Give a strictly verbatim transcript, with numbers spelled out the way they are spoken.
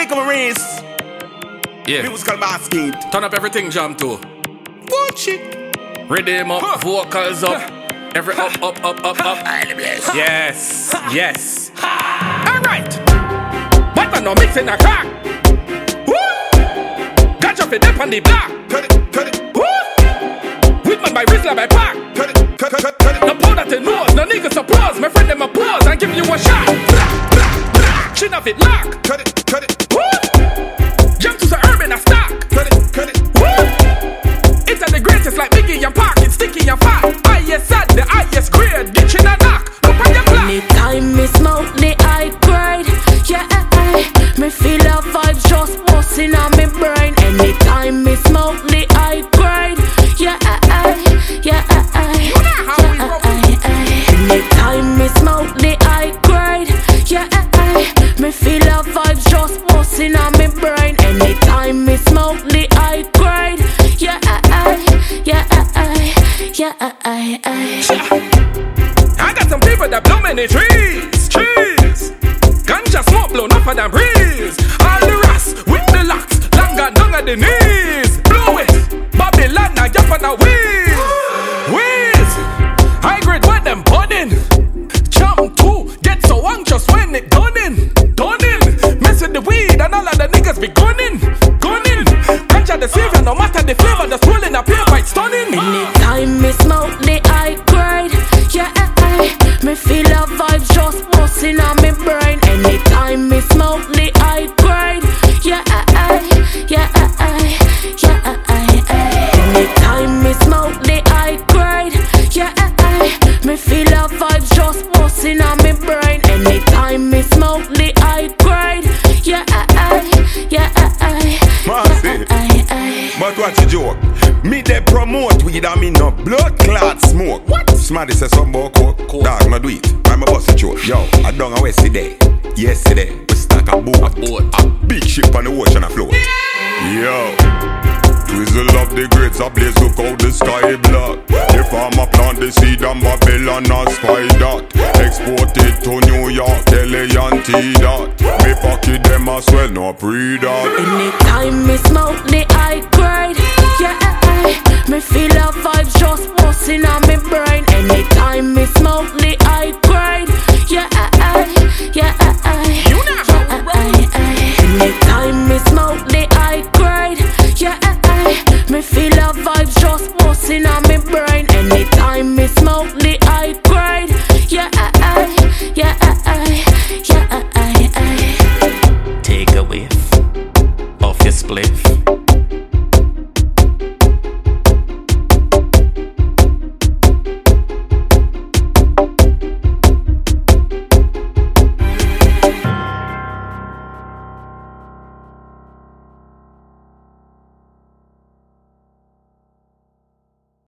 Little Maurice. Yeah. Musical basket. Turn up everything, jam to. Watch it. Rhythm up, huh. Vocals up. Huh. Every up, up, up, up, up. Yes, yes. Alright. But I no mixing a crack. Catch up it up on the block. Cut it, cut it. Whitman by Rizla by Park. Cut it, cut it, cut it, cut it. No powder to nose, no niggas applause. My friend them a pause and give you a shot. Chin off it lock. Cut it, cut it. Jump to the urban a stock. Cut it, cut it. It's at the greatest like Biggie and Park. It's sticky and fat. Highest at the highest grade. Get you a knock. Up on your block. Anytime me smoke the high grade. Yeah, me feel a vibe just busting on me brain. Anytime me smoke the high grade. Yeah, yeah, anytime me smoke the high grade. Yeah, me feel a vibe just busting on me brain. Anytime me smoke the high grade. Yeah, yeah, yeah. I got some people that blow many trees, trees. Ganja smoke blow enough of them breeze. All the rats with the locks, longer down at the knees. Blow it, Babylon now jump on the wheels. Wheels, high grade when them budding. Jump to, get so anxious when it done in. Done in, mess with the weed and all of the niggas be gunning. Gunning, ganja the savior no matter the flavor. The swirling appear quite stunning. Anytime me smoke the high grade. Yeah, me feel a vibe just busting on me brain. Anytime me smoke the high grade. Yeah, yeah, yeah. Anytime me smoke the high grade. Yeah, me feel a vibe just busting on me brain. Anytime me smoke the high grade. Yeah, yeah, yeah. But what's the joke? Me they promote weed and me no blood clot smoke. What? Smarty say some about coke. Cool. Dog, no do it. I'm a bust a joke. Yo, I done a yesterday. Yesterday, we stack a boat. A boat. A big ship on the ocean afloat. Yo, Twizzle of the grades a blaze, look how the sky black. If I'm a plant the seed and Babylon a spy that. Export it to New York, L A and T-Dot. Me pocket them as well, no pre-dot. Anytime me smoke the high grade. Yeah, me feel a vibe just busting on